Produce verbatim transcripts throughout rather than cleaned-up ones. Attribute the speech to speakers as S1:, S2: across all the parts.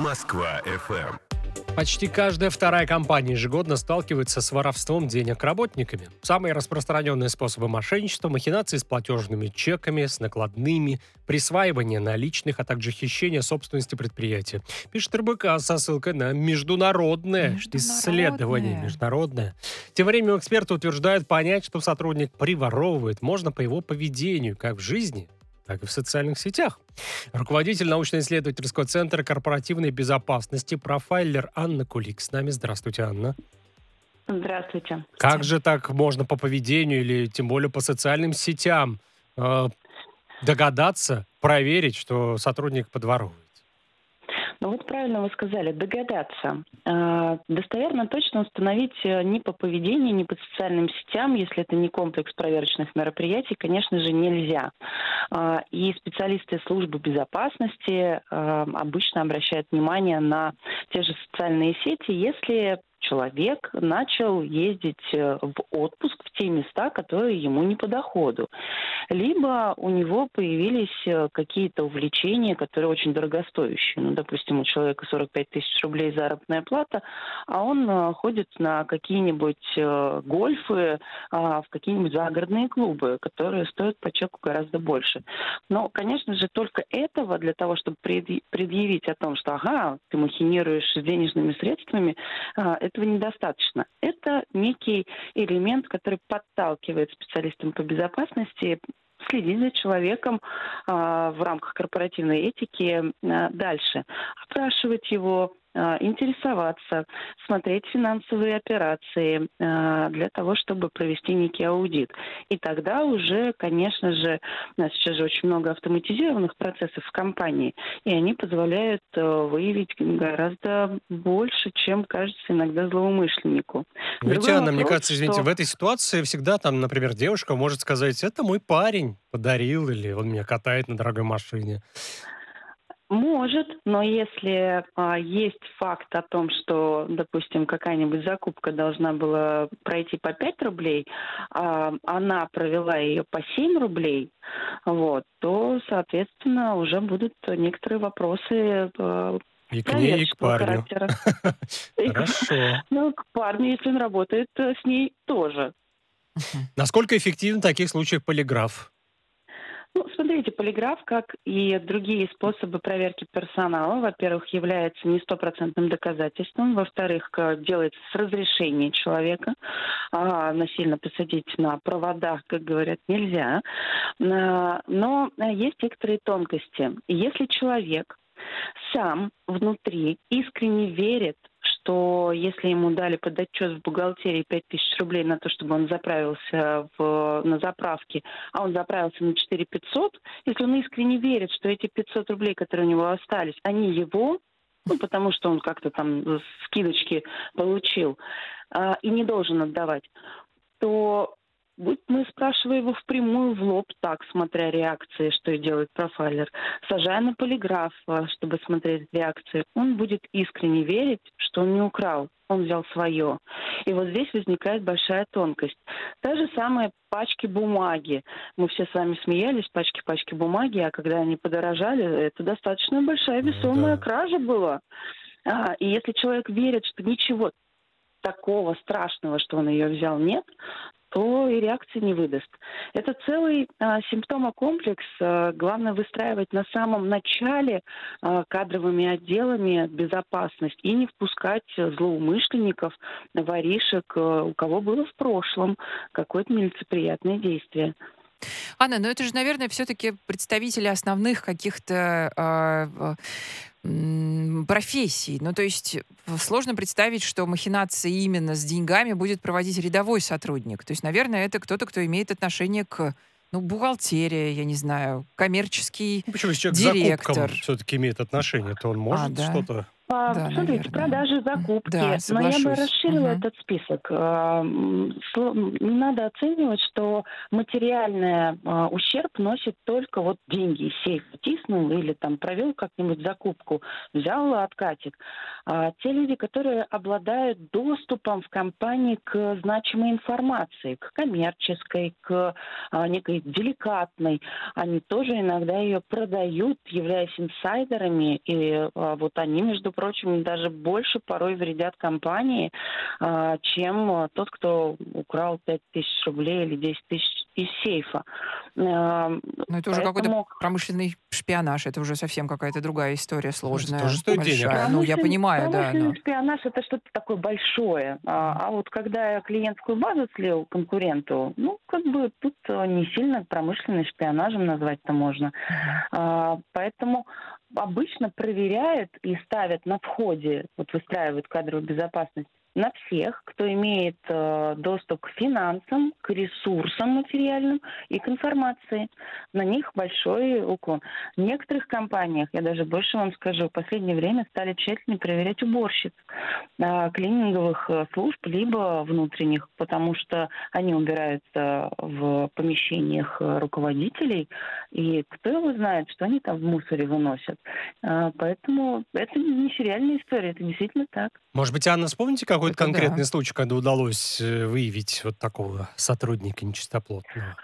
S1: Москва-эф эм.
S2: Почти каждая вторая компания ежегодно сталкивается с воровством денег работниками. Самые распространенные способы мошенничества — махинации с платежными чеками, с накладными, присваивание наличных, а также хищение собственности предприятия. Пишет эр бэ ка со ссылкой на международное исследование.
S3: Международное.
S2: Международное. Тем временем эксперты утверждают, понять, что сотрудник приворовывает, можно по его поведению, как в жизни, так и в социальных сетях. Руководитель научно-исследовательского центра корпоративной безопасности, профайлер Анна Кулик с нами. Здравствуйте, Анна.
S4: Здравствуйте.
S2: Как же так можно по поведению или тем более по социальным сетям э, догадаться, проверить, что сотрудник подворовывает?
S4: Ну вот правильно вы сказали, догадаться. Э, достоверно точно установить э, ни по поведению, ни по социальным сетям, если это не комплекс проверочных мероприятий, конечно же, нельзя. Э, и специалисты службы безопасности э, обычно обращают внимание на те же социальные сети, если человек начал ездить в отпуск в те места, которые ему не по доходу. Либо у него появились какие-то увлечения, которые очень дорогостоящие. Ну, допустим, у человека сорок пять тысяч рублей заработная плата, а он ходит на какие-нибудь гольфы, в какие-нибудь загородные клубы, которые стоят по чеку гораздо больше. Но, конечно же, только этого для того, чтобы предъявить о том, что ага, ты махинируешь с денежными средствами, этого недостаточно. Это некий элемент, который подталкивает специалистам по безопасности следить за человеком э, в рамках корпоративной этики э, дальше. Опрашивать его, э, интересоваться, смотреть финансовые операции э, для того, чтобы провести некий аудит. И тогда уже, конечно же, у нас сейчас же очень много автоматизированных процессов в компании, и они позволяют э, выявить гораздо больше, чем кажется иногда злоумышленнику.
S2: Ведь,
S4: Другой
S2: Анна, мне
S4: вопрос,
S2: кажется, извините,
S4: что...
S2: в этой ситуации всегда там, например, девушка может сказать: это мой парень подарил, или он меня катает на дорогой машине.
S4: Может, но если а, есть факт о том, что, допустим, какая-нибудь закупка должна была пройти по пять рублей, а она провела ее по семь рублей, вот, то, соответственно, уже будут некоторые вопросы а,
S2: И к ней, и к
S4: проверочного
S2: парню.
S4: характера. И к-
S2: Хорошо.
S4: Ну, к парню, если он работает э, с ней, тоже.
S2: Насколько эффективен в таких случаях полиграф?
S4: Ну, смотрите, полиграф, как и другие способы проверки персонала, во-первых, является не стопроцентным доказательством, во-вторых, к- делается с разрешения человека. А, насильно посадить на проводах, как говорят, нельзя. А, Но а, есть некоторые тонкости. И Если человек сам внутри искренне верит, что если ему дали под отчет в бухгалтерии пять тысяч рублей на то, чтобы он заправился в, на заправке, а он заправился на четыре тысячи пятьсот, если он искренне верит, что эти пятьсот рублей, которые у него остались, они его, ну, потому что он как-то там скидочки получил, а, и не должен отдавать, то будь мы, спрашивая его впрямую в лоб, так, смотря реакции, что и делает профайлер, сажая на полиграф, а, чтобы смотреть реакции, он будет искренне верить, что он не украл, он взял свое. И вот здесь возникает большая тонкость. Та же самая пачки бумаги. Мы все с вами смеялись, пачки-пачки бумаги, а когда они подорожали, это достаточно большая
S2: Ну
S4: весомая
S2: да.
S4: кража была. А, и если человек верит, что ничего такого страшного, что он ее взял, нет, то и реакции не выдаст. Это целый а, симптомокомплекс. А, главное выстраивать на самом начале а, кадровыми отделами безопасность и не впускать злоумышленников, воришек, а, у кого было в прошлом какое-то нелицеприятное действие.
S3: Анна, ну это же, наверное, все-таки представители основных каких-то а, в- м, профессий. Ну, то есть в- сложно представить, что махинации именно с деньгами будет проводить рядовой сотрудник. То есть, наверное, это кто-то, кто имеет отношение к, ну, бухгалтерии, я не знаю, коммерческий
S2: Ну, почему, если человек к закупкам
S3: директор.
S2: все-таки имеет отношение, то он
S3: А,
S2: может
S3: да.
S2: что-то...
S4: А,
S3: Да,
S4: смотрите,
S3: наверное.
S4: продажи,
S3: М,
S4: закупки.
S3: Да,
S4: Но я бы
S3: соглашусь.
S4: расширила
S3: Мгм.
S4: этот список. А, м, сло- Не надо оценивать, что материальный а, ущерб носит только вот деньги из сейфа тиснул или там провел как-нибудь закупку, взял откатик. А те люди, которые обладают доступом в компании к значимой информации, к коммерческой, к а, некой деликатной, они тоже иногда ее продают, являясь инсайдерами, и а, вот они, между прочим, даже больше порой вредят компании, а, чем а, тот, кто украл пять тысяч рублей или десять тысяч из сейфа. А,
S3: Но это уже какой-то
S4: Поэтому
S3: промышленный шпионаж, это уже совсем какая-то другая история,
S2: Это тоже
S3: сложная,
S2: стоит денег.
S3: большая. Ну, я
S4: Промышлен-
S3: понимаю, да,
S4: промышленный
S3: но...
S4: шпионаж это что-то такое большое. А,
S3: Мгм.
S4: а вот когда я клиентскую базу слил конкуренту, ну, как бы тут э, не сильно промышленным шпионажем назвать-то можно.
S3: Мгм.
S4: А, поэтому обычно проверяют и ставят на входе, вот выстраивают кадровую безопасность на всех, кто имеет э, доступ к финансам, к ресурсам материальным и к информации. На них большой уклон. В некоторых компаниях, я даже больше вам скажу, в последнее время стали тщательно проверять уборщиц э, клининговых э, служб, либо внутренних, потому что они убираются в помещениях э, руководителей, и кто его знает, что они там в мусоре выносят. Э, Поэтому это не сериальная история, это действительно так.
S2: Может быть, Анна, вспомните какой-то
S3: Это да.
S2: конкретный случай, когда удалось э, выявить вот такого сотрудника нечистоплотного?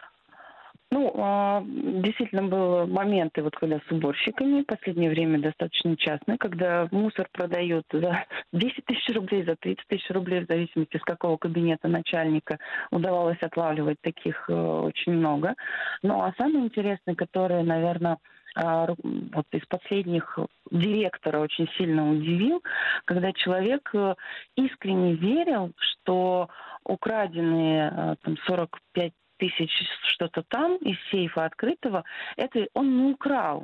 S4: Ну, а, действительно, был моменты, вот когда с уборщиками, в последнее время достаточно частные, когда мусор продают за десять тысяч рублей, за тридцать тысяч рублей, в зависимости с какого кабинета начальника. Удавалось отлавливать таких э, очень много. Ну, а самое интересное, которое, наверное, а, ру- вот из последних директора очень сильно удивил, когда человек э, искренне верил, что украденные э, там сорок пять тысяч что-то там из сейфа открытого, это он не украл.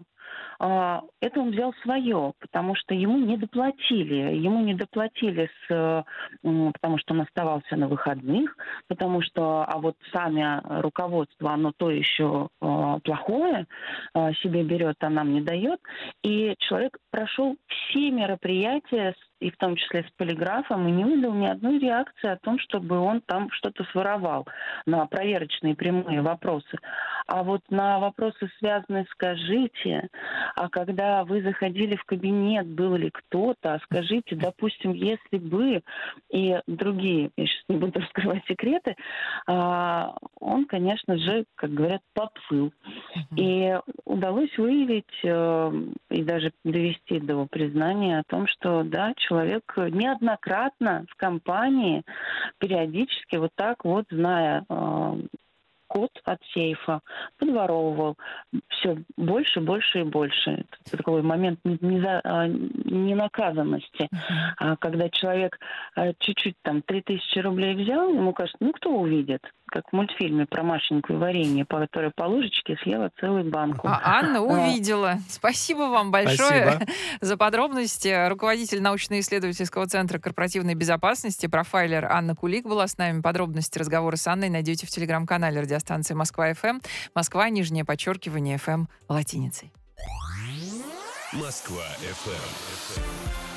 S4: А, Это он взял свое, потому что ему не доплатили. Ему не доплатили, с, э, м, потому что он оставался на выходных, потому что, а вот сами руководство, оно то еще э, плохое э, себе берет, а нам не дает. И человек прошел все мероприятия, с- и в том числе с полиграфом, и не выдал ни одной реакции о том, чтобы он там что-то своровал на проверочные прямые вопросы. А вот на вопросы, связанные «скажите», а когда вы заходили в кабинет, был ли кто-то, а скажите, допустим, если бы, и другие, я сейчас не буду раскрывать секреты, а, он, конечно же, как говорят, подплыл.
S3: Мгм.
S4: И удалось выявить э, и даже довести до признания о том, что да, человек неоднократно в компании периодически вот так вот, зная э, код от сейфа, подворовывал все больше, больше и больше. Это такой момент не- неза- а, ненаказанности.
S3: Мгм.
S4: А когда человек а, чуть-чуть там три тысячи рублей взял, ему кажется, ну кто увидит? Как в мультфильме про Машеньку и варенье, которая по ложечке съела целую банку.
S3: А Анна
S4: А,
S3: увидела. Спасибо вам большое
S2: Спасибо.
S3: за подробности. Руководитель научно-исследовательского центра корпоративной безопасности, профайлер Анна Кулик была с нами. Подробности разговора с Анной найдете в телеграм-канале радиостанции Москва-ФМ. Москва, нижнее подчеркивание, ФМ латиницей.
S1: Москва эф эм.